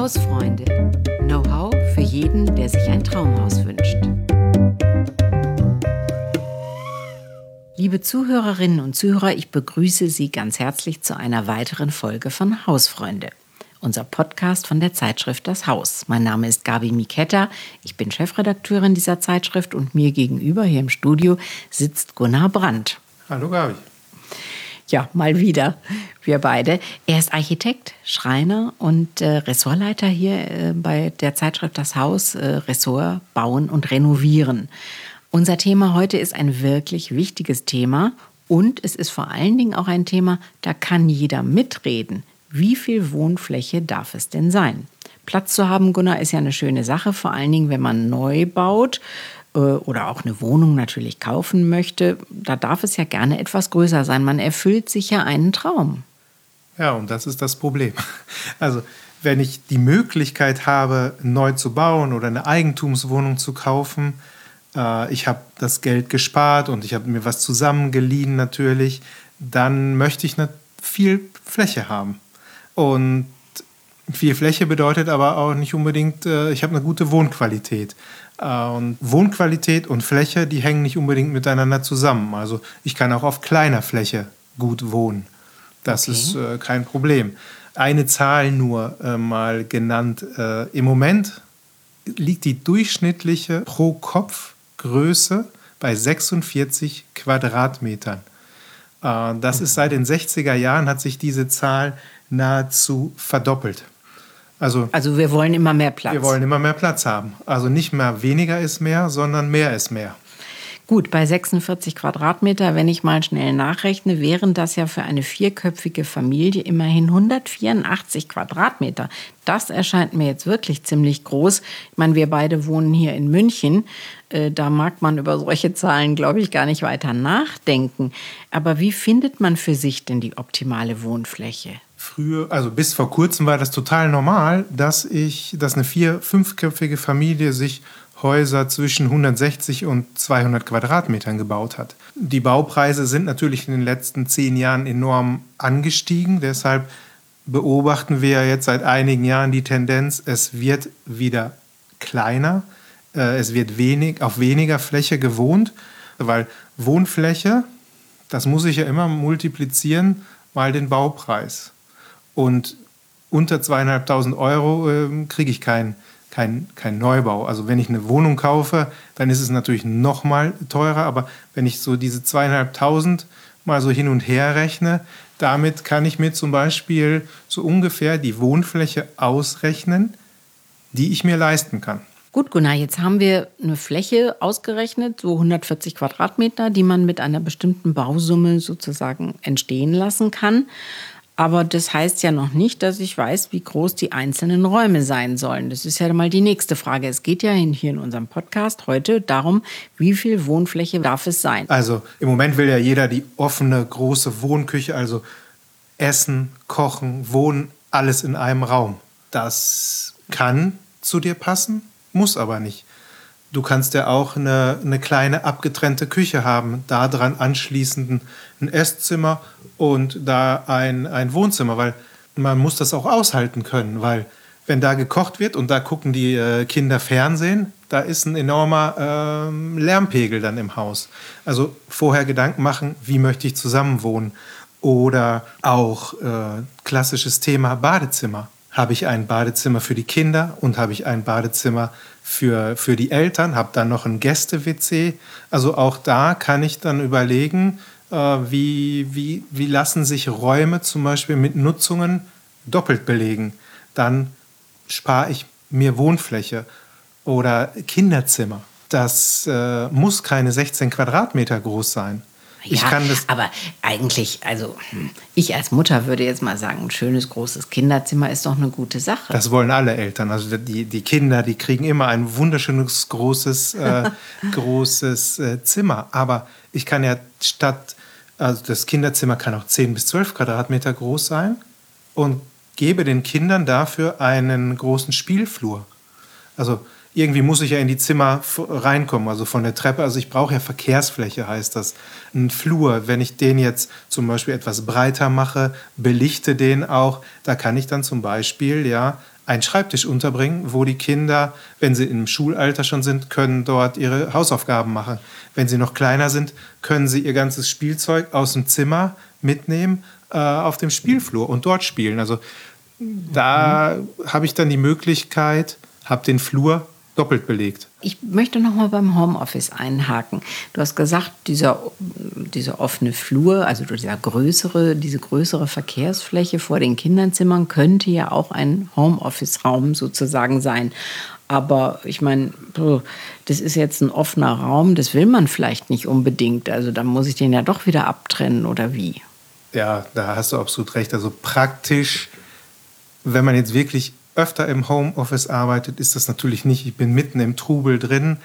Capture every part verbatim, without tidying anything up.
Hausfreunde. Know-how für jeden, der sich ein Traumhaus wünscht. Liebe Zuhörerinnen und Zuhörer, ich begrüße Sie ganz herzlich zu einer weiteren Folge von Hausfreunde, unser Podcast von der Zeitschrift Das Haus. Mein Name ist Gabi Miketta, ich bin Chefredakteurin dieser Zeitschrift und mir gegenüber hier im Studio sitzt Gunnar Brandt. Hallo Gabi. Ja, mal wieder, wir beide. Er ist Architekt, Schreiner und äh, Ressortleiter hier äh, bei der Zeitschrift Das Haus, äh, Ressort Bauen und Renovieren. Unser Thema heute ist ein wirklich wichtiges Thema und es ist vor allen Dingen auch ein Thema, da kann jeder mitreden. Wie viel Wohnfläche darf es denn sein? Platz zu haben, Gunnar, ist ja eine schöne Sache, vor allen Dingen, wenn man neu baut äh, oder auch eine Wohnung natürlich kaufen möchte. Da darf es ja gerne etwas größer sein. Man erfüllt sich ja einen Traum. Ja, und das ist das Problem. Also, wenn ich die Möglichkeit habe, neu zu bauen oder eine Eigentumswohnung zu kaufen, ich habe das Geld gespart und ich habe mir was zusammengeliehen natürlich, dann möchte ich viel Fläche haben. Und viel Fläche bedeutet aber auch nicht unbedingt, ich habe eine gute Wohnqualität. Und Wohnqualität und Fläche, die hängen nicht unbedingt miteinander zusammen. Also ich kann auch auf kleiner Fläche gut wohnen. Das okay. ist äh, kein Problem. Eine Zahl nur äh, mal genannt. Äh, Im Moment liegt die durchschnittliche pro Kopf Größe bei sechsundvierzig Quadratmetern. Das ist seit den sechziger Jahren, hat sich diese Zahl nahezu verdoppelt. Also, also wir wollen immer mehr Platz. Wir wollen immer mehr Platz haben. Also nicht mehr weniger ist mehr, sondern mehr ist mehr. Gut, bei sechsundvierzig Quadratmeter, wenn ich mal schnell nachrechne, wären das ja für eine vierköpfige Familie immerhin hundertvierundachtzig Quadratmeter. Das erscheint mir jetzt wirklich ziemlich groß. Ich meine, wir beide wohnen hier in München. Äh, da mag man über solche Zahlen, glaube ich, gar nicht weiter nachdenken. Aber wie findet man für sich denn die optimale Wohnfläche? Früher, also bis vor kurzem war das total normal, dass ich, dass eine vier-, fünfköpfige Familie sich Häuser zwischen hundertsechzig und zweihundert Quadratmetern gebaut hat. Die Baupreise sind natürlich in den letzten zehn Jahren enorm angestiegen. Deshalb beobachten wir jetzt seit einigen Jahren die Tendenz, es wird wieder kleiner, äh, es wird wenig, auf weniger Fläche gewohnt, weil Wohnfläche, das muss ich ja immer multiplizieren, mal den Baupreis. Und unter zweieinhalbtausend Euro äh, kriege ich keinen Kein, kein Neubau. Also wenn ich eine Wohnung kaufe, dann ist es natürlich noch mal teurer. Aber wenn ich so diese zweieinhalbtausend mal so hin und her rechne, damit kann ich mir zum Beispiel so ungefähr die Wohnfläche ausrechnen, die ich mir leisten kann. Gut, Gunnar, jetzt haben wir eine Fläche ausgerechnet, so hundertvierzig Quadratmeter, die man mit einer bestimmten Bausumme sozusagen entstehen lassen kann. Aber das heißt ja noch nicht, dass ich weiß, wie groß die einzelnen Räume sein sollen. Das ist ja mal die nächste Frage. Es geht ja hier in unserem Podcast heute darum, wie viel Wohnfläche darf es sein? Also im Moment will ja jeder die offene, große Wohnküche, also Essen, Kochen, Wohnen, alles in einem Raum. Das kann zu dir passen, muss aber nicht. Du kannst ja auch eine, eine kleine abgetrennte Küche haben, da dran anschließend ein Esszimmer und da ein, ein Wohnzimmer, weil man muss das auch aushalten können, weil wenn da gekocht wird und da gucken die äh, Kinder Fernsehen, da ist ein enormer äh, Lärmpegel dann im Haus. Also vorher Gedanken machen, wie möchte ich zusammenwohnen? Oder auch äh, klassisches Thema Badezimmer. Habe ich ein Badezimmer für die Kinder und habe ich ein Badezimmer für, für die Eltern, habe dann noch ein Gäste-W C. Also auch da kann ich dann überlegen, äh, wie, wie, wie lassen sich Räume zum Beispiel mit Nutzungen doppelt belegen. Dann spare ich mir Wohnfläche oder Kinderzimmer. Das äh, muss keine sechzehn Quadratmeter groß sein. Ich ja, kann das aber eigentlich, also ich als Mutter würde jetzt mal sagen, ein schönes, großes Kinderzimmer ist doch eine gute Sache. Das wollen alle Eltern. Also die, die Kinder, die kriegen immer ein wunderschönes, großes, äh, großes äh, Zimmer. Aber ich kann ja statt, also das Kinderzimmer kann auch zehn bis zwölf Quadratmeter groß sein und gebe den Kindern dafür einen großen Spielflur. Also irgendwie muss ich ja in die Zimmer reinkommen, also von der Treppe. Also ich brauche ja Verkehrsfläche, heißt das. Ein Flur, wenn ich den jetzt zum Beispiel etwas breiter mache, belichte den auch, da kann ich dann zum Beispiel ja einen Schreibtisch unterbringen, wo die Kinder, wenn sie im Schulalter schon sind, können dort ihre Hausaufgaben machen. Wenn sie noch kleiner sind, können sie ihr ganzes Spielzeug aus dem Zimmer mitnehmen äh, auf dem Spielflur und dort spielen. Also da mhm. habe ich dann die Möglichkeit, habe den Flur doppelt belegt. Ich möchte noch mal beim Homeoffice einhaken. Du hast gesagt, dieser, dieser offene Flur, also dieser größere, diese größere Verkehrsfläche vor den Kinderzimmern könnte ja auch ein Homeoffice-Raum sozusagen sein. Aber ich meine, das ist jetzt ein offener Raum, das will man vielleicht nicht unbedingt. Also dann muss ich den ja doch wieder abtrennen, oder wie? Ja, da hast du absolut recht. Also praktisch, wenn man jetzt wirklich öfter im Homeoffice arbeitet, ist das natürlich nicht. Ich bin mitten im Trubel drin.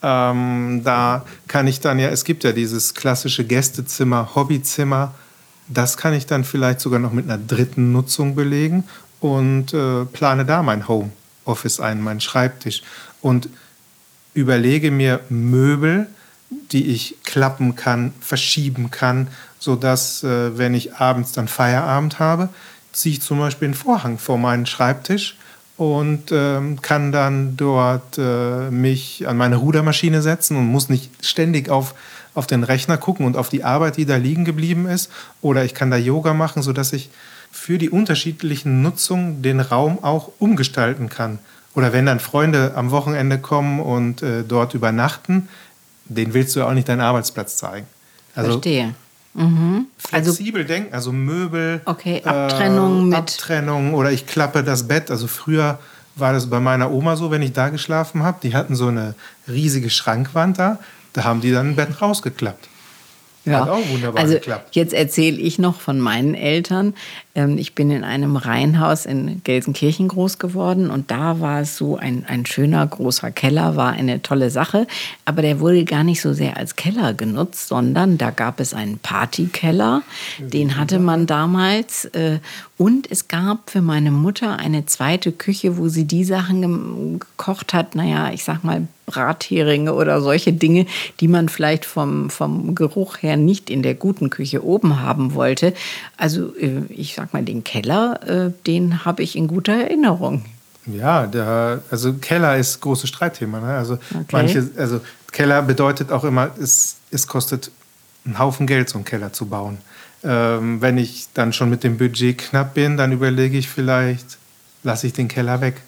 Ähm, da kann ich dann ja, es gibt ja dieses klassische Gästezimmer, Hobbyzimmer. Das kann ich dann vielleicht sogar noch mit einer dritten Nutzung belegen und äh, plane da mein Homeoffice ein, meinen Schreibtisch. Und überlege mir Möbel, die ich klappen kann, verschieben kann, sodass, äh, wenn ich abends dann Feierabend habe, ziehe ich zum Beispiel einen Vorhang vor meinen Schreibtisch und ähm, kann dann dort äh, mich an meine Rudermaschine setzen und muss nicht ständig auf, auf den Rechner gucken und auf die Arbeit, die da liegen geblieben ist. Oder ich kann da Yoga machen, sodass ich für die unterschiedlichen Nutzungen den Raum auch umgestalten kann. Oder wenn dann Freunde am Wochenende kommen und äh, dort übernachten, denen willst du ja auch nicht deinen Arbeitsplatz zeigen. Also, Verstehe. Mhm. Flexibel also, denken, also Möbel, okay, Abtrennung, äh, mit Abtrennung oder ich klappe das Bett. Also früher war das bei meiner Oma so, wenn ich da geschlafen habe, die hatten so eine riesige Schrankwand da, da haben die dann ein Bett rausgeklappt. Ja. Hat auch wunderbar also geklappt. Jetzt erzähle ich noch von meinen Eltern. Ich bin in einem Reihenhaus in Gelsenkirchen groß geworden und da war es so, ein, ein schöner großer Keller, war eine tolle Sache, aber der wurde gar nicht so sehr als Keller genutzt, sondern da gab es einen Partykeller, den hatte man damals und es gab für meine Mutter eine zweite Küche, wo sie die Sachen gekocht hat, naja, ich sag mal Bratheringe oder solche Dinge, die man vielleicht vom, vom Geruch her nicht in der guten Küche oben haben wollte. Also ich sag mal, den Keller, den habe ich in guter Erinnerung. Ja, der, also Keller ist großes Streitthema. Ne? Also, okay. manche, also Keller bedeutet auch immer, es, es kostet einen Haufen Geld, so einen Keller zu bauen. Ähm, wenn ich dann schon mit dem Budget knapp bin, dann überlege ich vielleicht, lasse ich den Keller weg.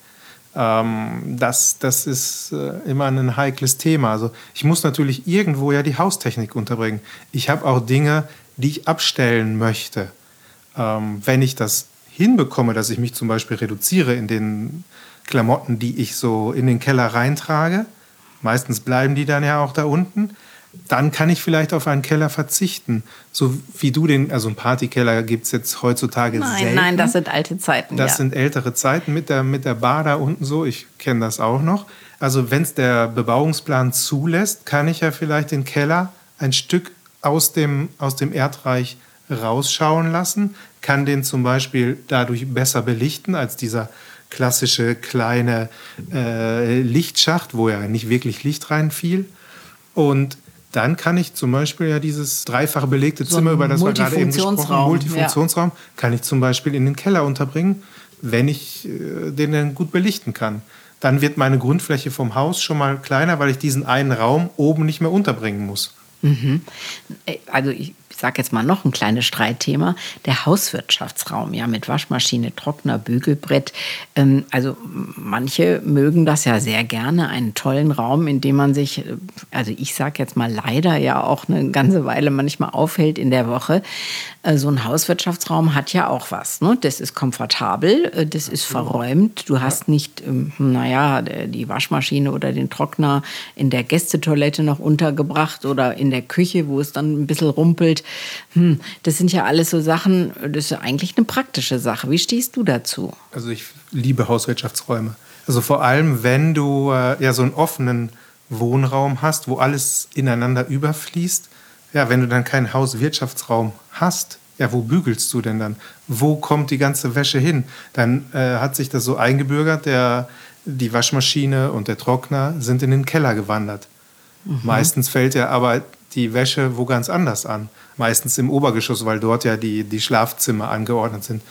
Ähm, das, das ist äh, immer ein heikles Thema. Also ich muss natürlich irgendwo ja die Haustechnik unterbringen. Ich habe auch Dinge, die ich abstellen möchte. Ähm, wenn ich das hinbekomme, dass ich mich zum Beispiel reduziere in den Klamotten, die ich so in den Keller reintrage, meistens bleiben die dann ja auch da unten, dann kann ich vielleicht auf einen Keller verzichten. So wie du den, also einen Partykeller gibt es jetzt heutzutage nein, selten. Nein, das sind alte Zeiten. Das ja. sind ältere Zeiten mit der, mit der Bar da unten so. Ich kenne das auch noch. Also wenn es der Bebauungsplan zulässt, kann ich ja vielleicht den Keller ein Stück aus dem, aus dem Erdreich rausschauen lassen, kann den zum Beispiel dadurch besser belichten als dieser klassische kleine äh, Lichtschacht, wo ja nicht wirklich Licht reinfiel. Und dann kann ich zum Beispiel ja dieses dreifach belegte so Zimmer, über das wir gerade eben gesprochen haben, Multifunktionsraum, ja. kann ich zum Beispiel in den Keller unterbringen, wenn ich äh, den dann gut belichten kann. Dann wird meine Grundfläche vom Haus schon mal kleiner, weil ich diesen einen Raum oben nicht mehr unterbringen muss. Mhm. Also ich sage jetzt mal noch ein kleines Streitthema, der Hauswirtschaftsraum, ja, mit Waschmaschine, Trockner, Bügelbrett. Ähm, also manche mögen das ja sehr gerne, einen tollen Raum, in dem man sich, also ich sage jetzt mal leider ja auch eine ganze Weile manchmal aufhält in der Woche. Äh, so ein Hauswirtschaftsraum hat ja auch was, ne? Das ist komfortabel, äh, das ist verräumt. Du hast nicht, ähm, naja, die Waschmaschine oder den Trockner in der Gästetoilette noch untergebracht oder in der Küche, wo es dann ein bisschen rumpelt. Hm, das sind ja alles so Sachen, das ist ja eigentlich eine praktische Sache. Wie stehst du dazu? Also ich liebe Hauswirtschaftsräume. Also vor allem, wenn du äh, ja so einen offenen Wohnraum hast, wo alles ineinander überfließt. Ja, wenn du dann keinen Hauswirtschaftsraum hast, ja, wo bügelst du denn dann? Wo kommt die ganze Wäsche hin? Dann äh, hat sich das so eingebürgert, der, die Waschmaschine und der Trockner sind in den Keller gewandert. Mhm. Meistens fällt ja aber die Wäsche wo ganz anders an. Meistens im Obergeschoss, weil dort ja die, die Schlafzimmer angeordnet sind.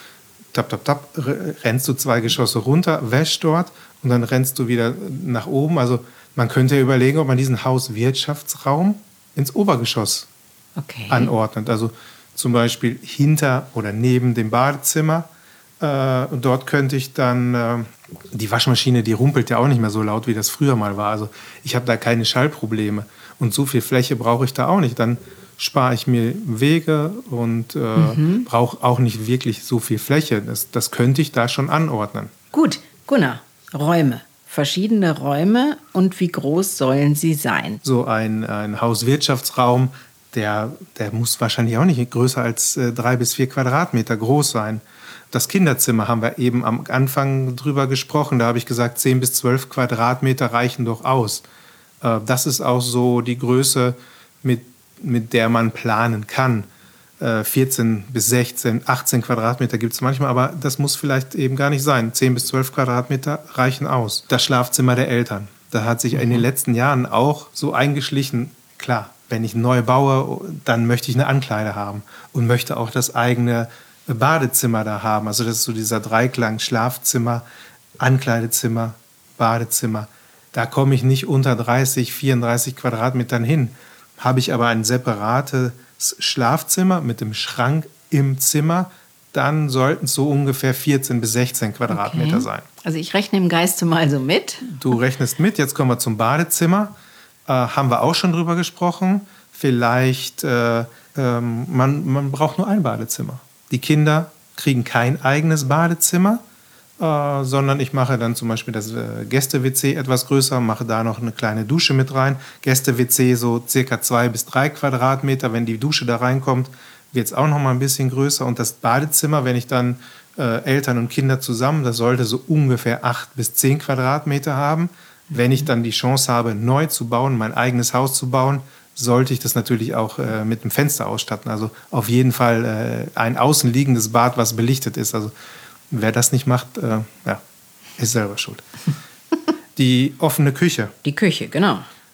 tap, tap, tap, rennst du zwei Geschosse runter, wäschst dort und dann rennst du wieder nach oben. Also man könnte ja überlegen, ob man diesen Hauswirtschaftsraum ins Obergeschoss okay. anordnet. Also zum Beispiel hinter oder neben dem Badezimmer. Äh, und dort könnte ich dann, äh, die Waschmaschine, die rumpelt ja auch nicht mehr so laut, wie das früher mal war. Also ich habe da keine Schallprobleme. Und so viel Fläche brauche ich da auch nicht. Dann spare ich mir Wege und äh, mhm. brauche auch nicht wirklich so viel Fläche. Das, das könnte ich da schon anordnen. Gut, Gunnar, Räume. Verschiedene Räume und wie groß sollen sie sein? So ein, ein Hauswirtschaftsraum, der, der muss wahrscheinlich auch nicht größer als äh, drei bis vier Quadratmeter groß sein. Das Kinderzimmer haben wir eben am Anfang drüber gesprochen. Da habe ich gesagt, zehn bis zwölf Quadratmeter reichen doch aus. Äh, das ist auch so die Größe, mit, mit der man planen kann. Äh, vierzehn bis sechzehn, achtzehn Quadratmeter gibt es manchmal, aber das muss vielleicht eben gar nicht sein. zehn bis zwölf Quadratmeter reichen aus. Das Schlafzimmer der Eltern. Da hat sich mhm. in den letzten Jahren auch so eingeschlichen, klar, wenn ich neu baue, dann möchte ich eine Ankleide haben und möchte auch das eigene Badezimmer da haben. Also das ist so dieser Dreiklang, Schlafzimmer, Ankleidezimmer, Badezimmer. Da komme ich nicht unter dreißig, vierunddreißig Quadratmetern hin. Habe ich aber ein separates Schlafzimmer mit dem Schrank im Zimmer, dann sollten es so ungefähr vierzehn bis sechzehn Quadratmeter okay. sein. Also ich rechne im Geiste mal so mit. Du rechnest mit. Jetzt kommen wir zum Badezimmer. Äh, haben wir auch schon drüber gesprochen. Vielleicht, äh, ähm, man, man braucht nur ein Badezimmer. Die Kinder kriegen kein eigenes Badezimmer, äh, sondern ich mache dann zum Beispiel das äh, Gäste-W C etwas größer, mache da noch eine kleine Dusche mit rein. Gäste-W C so circa zwei bis drei Quadratmeter. Wenn die Dusche da reinkommt, wird es auch noch mal ein bisschen größer. Und das Badezimmer, wenn ich dann äh, Eltern und Kinder zusammen, das sollte so ungefähr acht bis zehn Quadratmeter haben. Wenn ich dann die Chance habe, neu zu bauen, mein eigenes Haus zu bauen, sollte ich das natürlich auch äh, mit einem Fenster ausstatten. Also auf jeden Fall äh, ein außenliegendes Bad, was belichtet ist. Also wer das nicht macht, äh, ja, ist selber schuld. Die offene Küche. Die Küche, genau.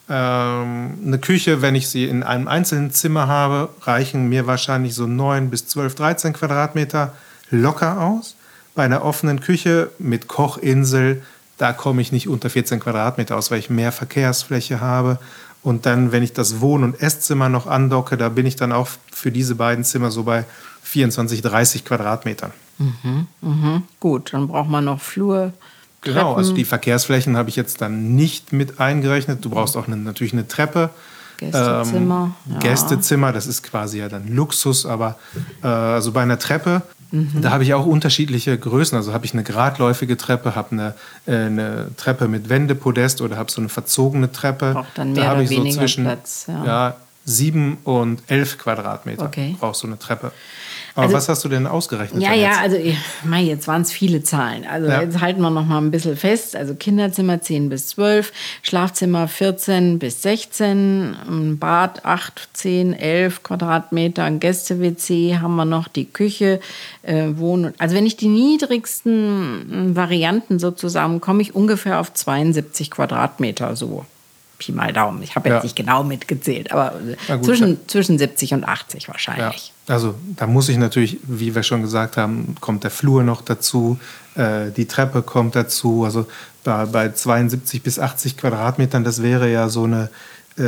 Ähm, eine Küche, wenn ich sie in einem einzelnen Zimmer habe, reichen mir wahrscheinlich so neun bis zwölf, dreizehn Quadratmeter locker aus. Bei einer offenen Küche mit Kochinsel, da komme ich nicht unter vierzehn Quadratmeter aus, weil ich mehr Verkehrsfläche habe. Und dann, wenn ich das Wohn- und Esszimmer noch andocke, da bin ich dann auch für diese beiden Zimmer so bei vierundzwanzig, dreißig Quadratmetern. Mhm, mhm. Gut, dann braucht man noch Flur. Genau, Treppen. also die Verkehrsflächen habe ich jetzt dann nicht mit eingerechnet. Du brauchst auch eine, natürlich eine Treppe. Gästezimmer. Ähm, ja. Gästezimmer, das ist quasi ja dann Luxus, aber äh, also bei einer Treppe, mhm. da habe ich auch unterschiedliche Größen. Also habe ich eine geradläufige Treppe, habe eine, äh, eine Treppe mit Wendepodest oder habe so eine verzogene Treppe. Braucht dann mehr da habe oder ich so weniger zwischen Platz. Ja. Ja, sieben und elf Quadratmeter okay. brauchst du eine Treppe. Aber also, was hast du denn ausgerechnet? Ja, ja, also mei, jetzt waren es viele Zahlen. Also ja. jetzt halten wir noch mal ein bisschen fest. Also Kinderzimmer zehn bis zwölf, Schlafzimmer vierzehn bis sechzehn, Bad acht, zehn, elf Quadratmeter, ein Gäste-W C haben wir noch, die Küche, äh, Wohn- Also wenn ich die niedrigsten Varianten so zusammen, komme ich ungefähr auf zweiundsiebzig Quadratmeter so. Pi mal Daumen. Ich habe jetzt ja. nicht genau mitgezählt, aber gut, zwischen, ja. zwischen siebzig und achtzig wahrscheinlich. Ja. Also da muss ich natürlich, wie wir schon gesagt haben, kommt der Flur noch dazu, äh, die Treppe kommt dazu. Also bei, bei zweiundsiebzig bis achtzig Quadratmetern, das wäre ja so eine äh,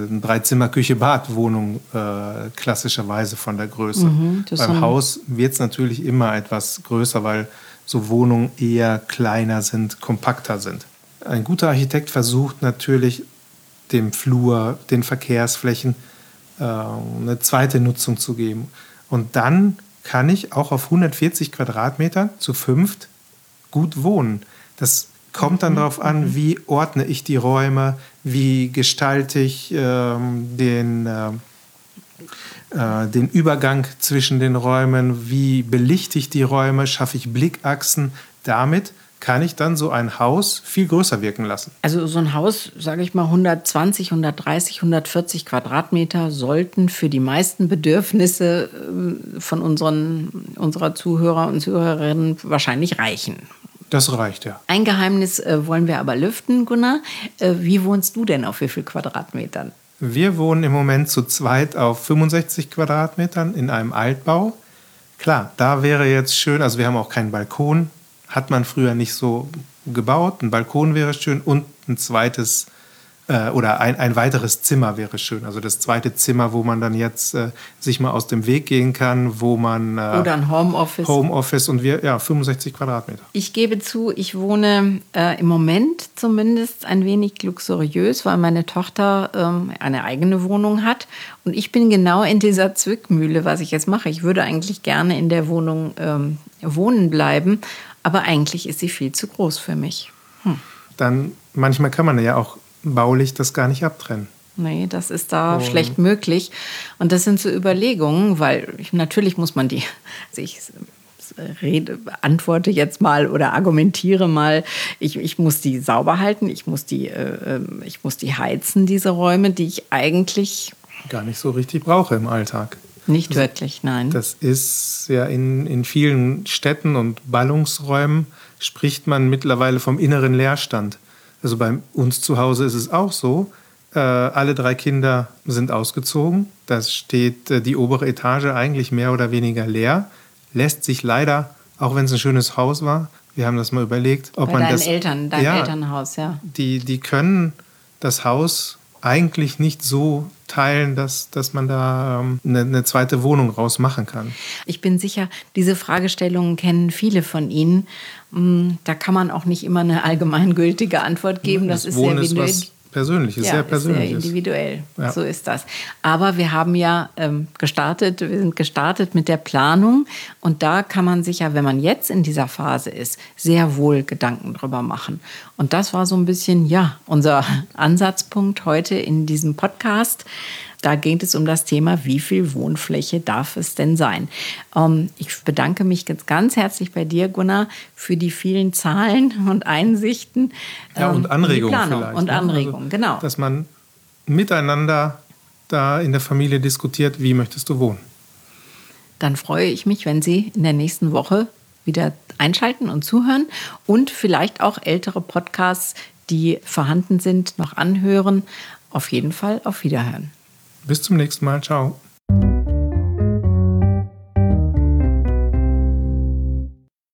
Dreizimmer-Küche-Bad-Wohnung äh, klassischerweise von der Größe. Mhm, Beim Haus wird es natürlich immer etwas größer, weil so Wohnungen eher kleiner sind, kompakter sind. Ein guter Architekt versucht natürlich, dem Flur, den Verkehrsflächen äh, eine zweite Nutzung zu geben. Und dann kann ich auch auf hundertvierzig Quadratmetern zu fünft gut wohnen. Das kommt dann darauf an, wie ordne ich die Räume, wie gestalte ich ähm, den, äh, äh, den Übergang zwischen den Räumen, wie belichte ich die Räume, schaffe ich Blickachsen. Damit kann ich dann so ein Haus viel größer wirken lassen. Also so ein Haus, sage ich mal, hundertzwanzig, hundertdreißig, hundertvierzig Quadratmeter sollten für die meisten Bedürfnisse von unseren, unserer Zuhörer und Zuhörerinnen wahrscheinlich reichen. Das reicht, ja. Ein Geheimnis äh, wollen wir aber lüften, Gunnar. Äh, wie wohnst du denn auf wie viel Quadratmetern? Wir wohnen im Moment zu zweit auf fünfundsechzig Quadratmetern in einem Altbau. Klar, da wäre jetzt schön, also wir haben auch keinen Balkon, hat man früher nicht so gebaut. Ein Balkon wäre schön und ein zweites äh, oder ein, ein weiteres Zimmer wäre schön. Also das zweite Zimmer, wo man dann jetzt äh, sich mal aus dem Weg gehen kann, wo man... Äh, Oder ein Homeoffice. Homeoffice und wir, ja, fünfundsechzig Quadratmeter. Ich gebe zu, ich wohne äh, im Moment zumindest ein wenig luxuriös, weil meine Tochter ähm, eine eigene Wohnung hat. Und ich bin genau in dieser Zwickmühle, was ich jetzt mache. Ich würde eigentlich gerne in der Wohnung ähm, wohnen bleiben, aber eigentlich ist sie viel zu groß für mich. Hm. Dann, manchmal kann man ja auch baulich das gar nicht abtrennen. Nee, das ist da Und schlecht möglich. Und das sind so Überlegungen, weil ich, natürlich muss man die, also ich rede, antworte jetzt mal oder argumentiere mal, ich, ich muss die sauber halten, ich muss die, äh, ich muss die heizen, diese Räume, die ich eigentlich gar nicht so richtig brauche im Alltag. Nicht also, wirklich, nein. Das ist ja in, in vielen Städten und Ballungsräumen spricht man mittlerweile vom inneren Leerstand. Also bei uns zu Hause ist es auch so, äh, alle drei Kinder sind ausgezogen. Da steht äh, die obere Etage eigentlich mehr oder weniger leer. Lässt sich leider, auch wenn es ein schönes Haus war, wir haben das mal überlegt, ob bei man deinen das... Eltern, dein ja, Elternhaus, ja. Die, die können das Haus eigentlich nicht so teilen, dass, dass man da ähm, eine, eine zweite Wohnung raus machen kann. Ich bin sicher, diese Fragestellungen kennen viele von Ihnen. Da kann man auch nicht immer eine allgemeingültige Antwort geben. Das, das ist Wohnen sehr ist was Persönliches, ja, sehr persönlich. Sehr individuell, ja. So ist das. Aber wir haben ja ähm, gestartet, wir sind gestartet mit der Planung und da kann man sich ja, wenn man jetzt in dieser Phase ist, sehr wohl Gedanken drüber machen. Und das war so ein bisschen, ja, unser Ansatzpunkt heute in diesem Podcast. Da geht es um das Thema, wie viel Wohnfläche darf es denn sein? Ähm, ich bedanke mich ganz, ganz herzlich bei dir, Gunnar, für die vielen Zahlen und Einsichten. Ja, und Anregungen ähm, vielleicht. Und ne? Anregungen, also, genau. Dass man miteinander da in der Familie diskutiert, wie möchtest du wohnen? Dann freue ich mich, wenn Sie in der nächsten Woche wieder einschalten und zuhören und vielleicht auch ältere Podcasts, die vorhanden sind, noch anhören. Auf jeden Fall auf Wiederhören. Bis zum nächsten Mal. Ciao.